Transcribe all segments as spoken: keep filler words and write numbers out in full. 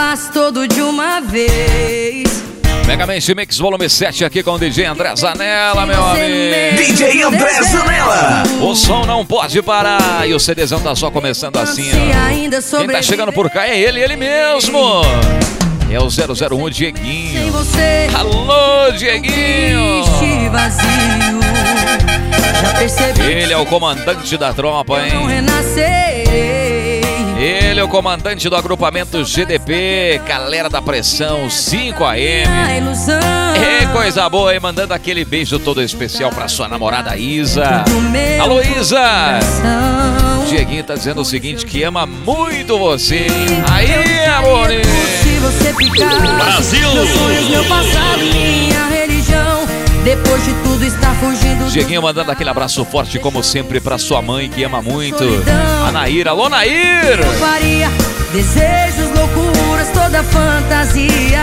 faz todo de uma vez. Megamente Mix Volume sete aqui com o D J André Zanella, meu amigo. D J André Zanella. O som não pode parar e o CDzão tá só começando assim, ó. Quem tá chegando por cá é ele, ele mesmo. É o zero zero um Dieguinho. Alô, Dieguinho. Ele é o comandante da tropa, hein? Ele é o comandante do agrupamento G D P, galera da pressão cinco A M. É coisa boa, hein? Mandando aquele beijo todo especial pra sua namorada Isa. Alô, Isa! Dieguinho tá dizendo o seguinte, que ama muito você. Aí, amor! Brasil! Meu passado, minha religião. Depois de tudo está fugindo. Dieguinho mandando aquele abraço forte como sempre pra sua mãe que ama muito. A Nair, alô Nair! Faria desejos, loucuras, toda fantasia.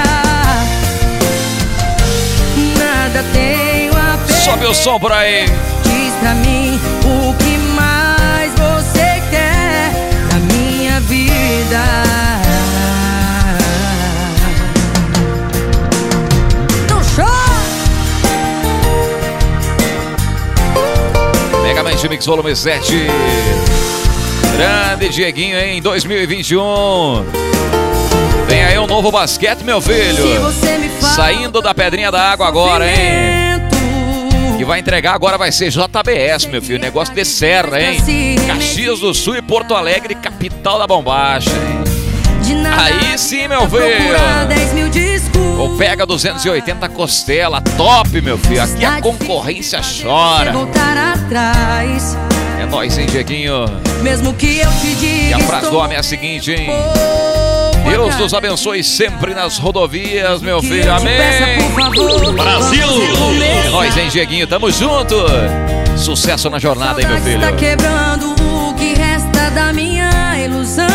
Nada tenho a perder. Sobe o som por aí. Diz pra mim o que mais você quer da minha vida. Megamente Mix Volume sete. Grande Dieguinho em dois mil e vinte e um. Vem aí um novo basquete, meu filho. Saindo da pedrinha da água agora, hein? Que vai entregar agora vai ser J B S, meu filho. Negócio de serra, hein? Caxias do Sul e Porto Alegre, capital da bombacha, hein? Aí sim, meu filho. Ou pega duzentos e oitenta costela, top, meu filho. Aqui a concorrência chora. É nóis, hein, Dieguinho? Mesmo que eu te diga. E a frase do homem é a seguinte, hein? Deus nos abençoe sempre nas rodovias, meu filho. Amém. Brasil! É nóis, hein, Dieguinho? Tamo junto. Sucesso na jornada, hein, meu filho? Tá quebrando o que resta da minha ilusão.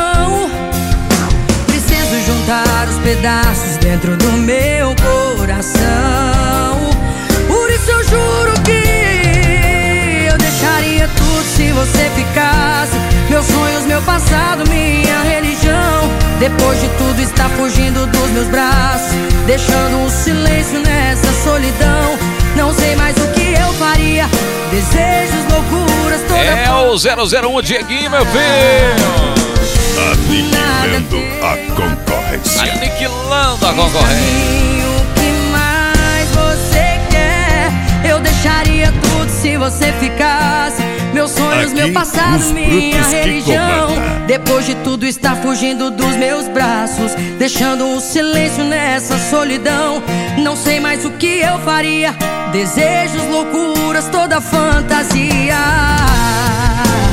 Juntar os pedaços dentro do meu coração. Por isso eu juro que eu deixaria tudo se você ficasse. Meus sonhos, meu passado, minha religião. Depois de tudo está fugindo dos meus braços, deixando um silêncio nessa solidão. Não sei mais o que eu faria. Desejos, loucuras, toda É o zero zero um Dieguinho, meu filho. Aniquilando a concorrência. Aniquilando a concorrência. O que mais você quer? Eu deixaria tudo se você ficasse. Meus sonhos, Aqui, meu passado, minha religião. Depois de tudo está fugindo dos meus braços, deixando um silêncio nessa solidão. Não sei mais o que eu faria. Desejos, loucuras, toda fantasia.